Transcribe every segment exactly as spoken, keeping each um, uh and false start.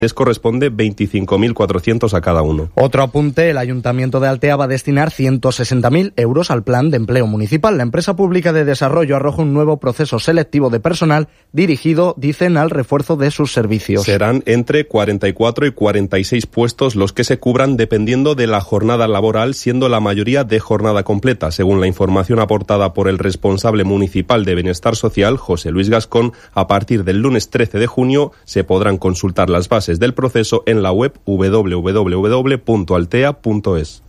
les corresponde veinticinco mil cuatrocientos a cada uno. Otro apunte, el Ayuntamiento de Altea va a destinar ciento sesenta mil euros al Plan de Empleo Municipal. La empresa pública de desarrollo arroja un nuevo proceso selectivo de personal dirigido, dicen, al refuerzo de sus servicios. Serán entre cuarenta y cuatro y cuarenta y seis puestos los que se cubran dependiendo de la jornada laboral, siendo la mayoría de jornada completa. Según la información aportada por el responsable municipal de Bienestar Social, José Luis Gascón, a partir del lunes trece de junio se podrán consultar las bases del proceso en la web doble u doble u doble u punto altea punto es.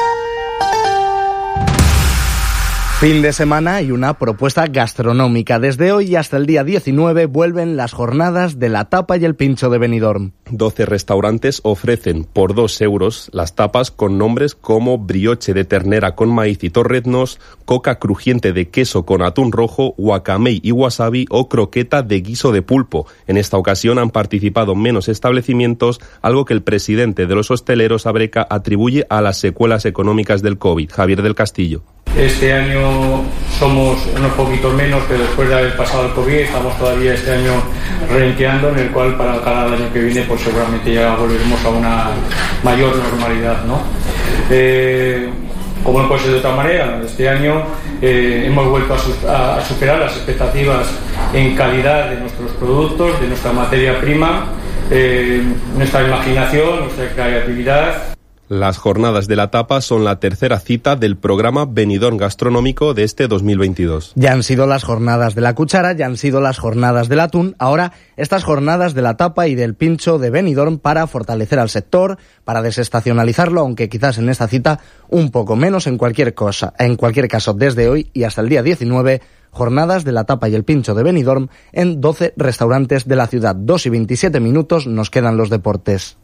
Fin de semana y una propuesta gastronómica. Desde hoy y hasta el día diecinueve vuelven las jornadas de la tapa y el pincho de Benidorm. doce restaurantes ofrecen por dos euros las tapas con nombres como brioche de ternera con maíz y torreznos, coca crujiente de queso con atún rojo, guacamey y wasabi o croqueta de guiso de pulpo. En esta ocasión han participado menos establecimientos, algo que el presidente de los hosteleros Abreca atribuye a las secuelas económicas del COVID. Javier del Castillo. Este año somos unos poquitos menos, pero después de haber pasado el COVID estamos todavía este año renqueando, en el cual para cada año que viene pues seguramente ya volveremos a una mayor normalidad, ¿no? Eh, como no puede ser de otra manera, este año eh, hemos vuelto a, su- a superar las expectativas en calidad de nuestros productos, de nuestra materia prima, eh, nuestra imaginación, nuestra creatividad. Las jornadas de la tapa son la tercera cita del programa Benidorm Gastronómico de este dos mil veintidós. Ya han sido las jornadas de la cuchara, ya han sido las jornadas del atún, ahora estas jornadas de la tapa y del pincho de Benidorm para fortalecer al sector, para desestacionalizarlo, aunque quizás en esta cita un poco menos. En cualquier cosa, en cualquier caso, desde hoy y hasta el día diecinueve, jornadas de la tapa y el pincho de Benidorm en doce restaurantes de la ciudad. Dos y veintisiete minutos, nos quedan los deportes.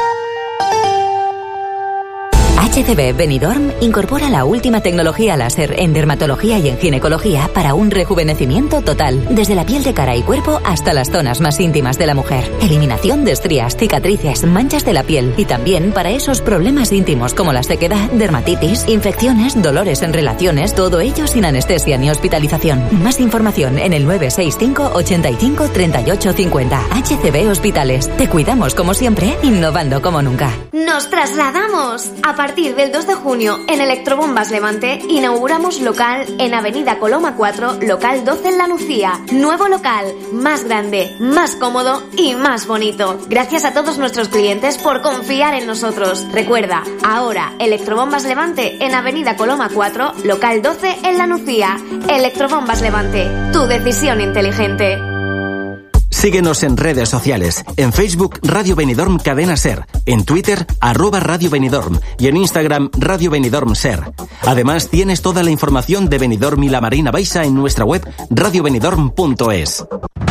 H C B Benidorm incorpora la última tecnología láser en dermatología y en ginecología para un rejuvenecimiento total, desde la piel de cara y cuerpo hasta las zonas más íntimas de la mujer. Eliminación de estrías, cicatrices, manchas de la piel y también para esos problemas íntimos como la sequedad, dermatitis, infecciones, dolores en relaciones, todo ello sin anestesia ni hospitalización. Más información en el nueve seis cinco, ochenta y cinco, treinta y ocho cincuenta. H C B Hospitales. Te cuidamos como siempre, innovando como nunca. ¡Nos trasladamos! A partir del dos de junio, en Electrobombas Levante, inauguramos local en Avenida Coloma cuatro, local doce en La Nucía. Nuevo local, más grande, más cómodo y más bonito. Gracias a todos nuestros clientes por confiar en nosotros. Recuerda, ahora Electrobombas Levante en Avenida Coloma cuatro, local doce en La Nucía. Electrobombas Levante, tu decisión inteligente. Síguenos en redes sociales. En Facebook, Radio Benidorm Cadena Ser. En Twitter, arroba Radio Benidorm. Y en Instagram, Radio Benidorm Ser. Además, tienes toda la información de Benidorm y la Marina Baixa en nuestra web radio benidorm punto es.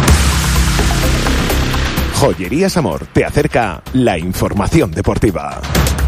Joyerías Amor te acerca la información deportiva.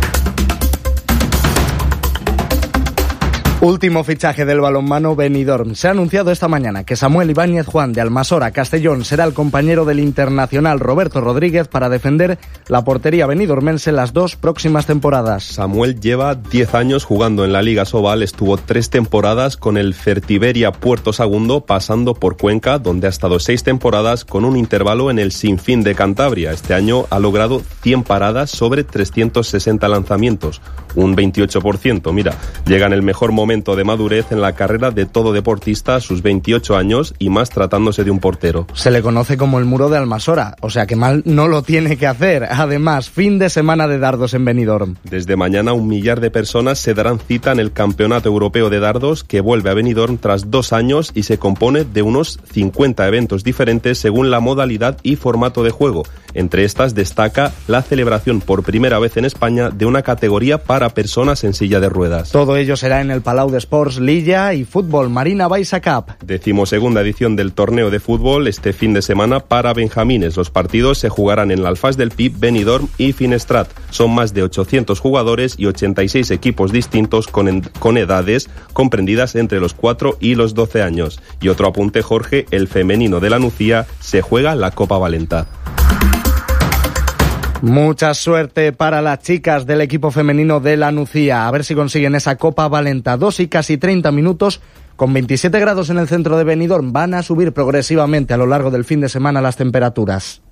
Último fichaje del balonmano Benidorm. Se ha anunciado esta mañana que Samuel Ibáñez Juan de Almasora Castellón será el compañero del internacional Roberto Rodríguez para defender la portería benidormense las dos próximas temporadas. Samuel lleva diez años jugando en la Liga Sobal, estuvo tres temporadas con el Fertiberia Puerto Sagundo, pasando por Cuenca, donde ha estado seis temporadas con un intervalo en el Sinfín de Cantabria. Este año ha logrado cien paradas sobre trescientos sesenta lanzamientos, un veintiocho por ciento. Mira, llega en el mejor momento de madurez en la carrera de todo deportista a sus veintiocho años y más tratándose de un portero. Se le conoce como el muro de Almasora, o sea que mal no lo tiene que hacer. Además, fin de semana de dardos en Benidorm. Desde mañana un millar de personas se darán cita en el Campeonato Europeo de Dardos, que vuelve a Benidorm tras dos años y se compone de unos cincuenta eventos diferentes según la modalidad y formato de juego. Entre estas destaca la celebración por primera vez en España de una categoría para personas en silla de ruedas. Todo ello será en el Palau de Sports Lilla y Fútbol Marina Baixa Cup. Decimosegunda edición del torneo de fútbol este fin de semana para benjamines. Los partidos se jugarán en la Alfaz del Pi, Benidorm y Finestrat. Son más de ochocientos jugadores y ochenta y seis equipos distintos con, en, con edades comprendidas entre los cuatro y los doce años. Y otro apunte, Jorge, el femenino de la Nucía se juega la Copa Valenta. Mucha suerte para las chicas del equipo femenino de la Nucía. A ver si consiguen esa Copa Valenta. Dos y casi treinta minutos. Con veintisiete grados en el centro de Benidorm van a subir progresivamente a lo largo del fin de semana las temperaturas.